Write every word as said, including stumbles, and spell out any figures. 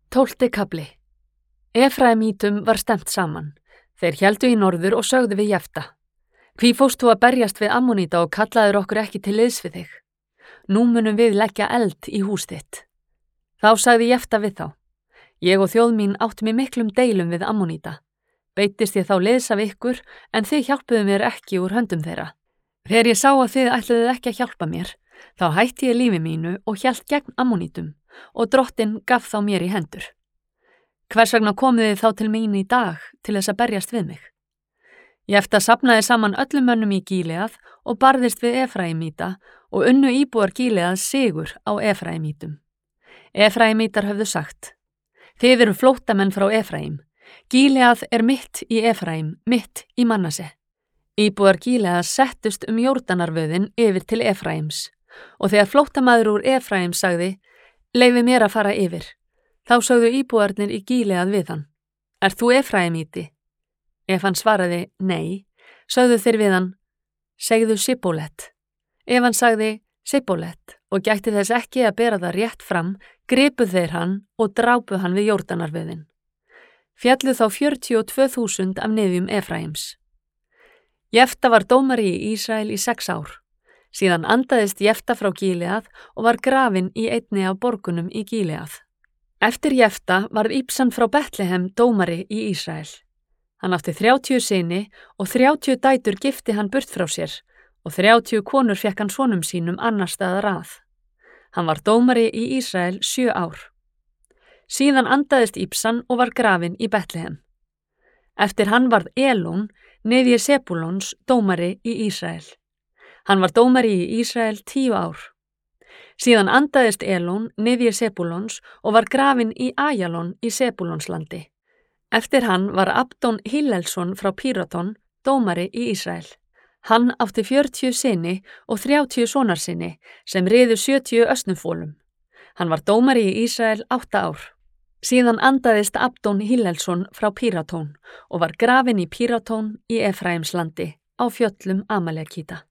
Tólfti kafli. Efraimítum var stefnt saman. Þeir héldu í norður og sögðu við Jefta: Hví fórst þú að berjast við Ammoníta og kallaðir okkur ekki til liðs við þig? Nú munum við leggja eld í hús þitt. Þá sagði Jefta við þá: Ég og þjóð mín áttum í miklum deilum við Ammoníta. Beittist ég þá liðs af ykkur, en þið hjálpuðu mér ekki úr höndum þeirra. Þegar ég sá að þið ætluðuð ekki að hjálpa mér, þá hætti ég lífi mínu og hélt gegn Ammonítum, og drottinn gaf þá mér í hendur. Hvers vegna komuð þið þá til mín í dag til þess að berjast við mig? Jefta safnaði saman öllum mönnum í Gíleað og barðist við Efraimíta og unnu íbúar Gíleað sigur á Efraimítum. Efraimítar höfðu sagt: Þið eru flóttamenn frá Efraim. Gíleað er mitt í Efraim, mitt í Manasse. Íbúar Gíleað settust um Jórdanarvöðin yfir til Efraims, og þegar flóttamaður úr Efraim sagði: Leyfi mér að fara yfir, þá sögðu íbúarnir í Gíleað við hann: Er þú Efraimíti? Ef hann svaraði nei, sögðu þeir við hann: Segðu Sibbolet. Ef hann sagði Sibbolet og gætti þess ekki að bera það rétt fram, gripu þeir hann og drápu hann við Jórdanarvöðin. Fjallu þá fjörutíu og tvö þúsund af niðjum Efraims. Jefta var dómari í Ísrael í sex ár. Síðan andaðist Jefta frá Gíleað og var grafinn í einni af borgunum í Gíleað. Eftir Jefta varð Íbsan frá Betlehem dómari í Ísrael. Hann átti þrjátíu syni og þrjátíu dætur gifti hann burt frá sér og þrjátíu konur fékk hann sonum sínum annars staðar að. Hann var dómari í Ísrael sjö ár. Síðan andaðist Íbsan og var grafinn í Betlehem. Eftir hann varð Elón, niðji Sebúlons, dómari í Ísrael. Hann var dómari í Ísrael tíu ár. Síðan andaðist Elón, niðji Sebúlons, og var grafinn í Ajalon í Sebúlonslandi. Eftir hann var Abdón Hillelsson frá Píraton, dómari í Ísrael. Hann átti fjörutíu syni og þrjátíu sonarsyni sem riðu sjötíu ösnufólum. Hann var dómari í Ísrael átta ár. Síðan andaðist Abdón Hillelsson frá Píratón og var grafinn í Píratón í Efraimslandi á fjöllum Amalekíta.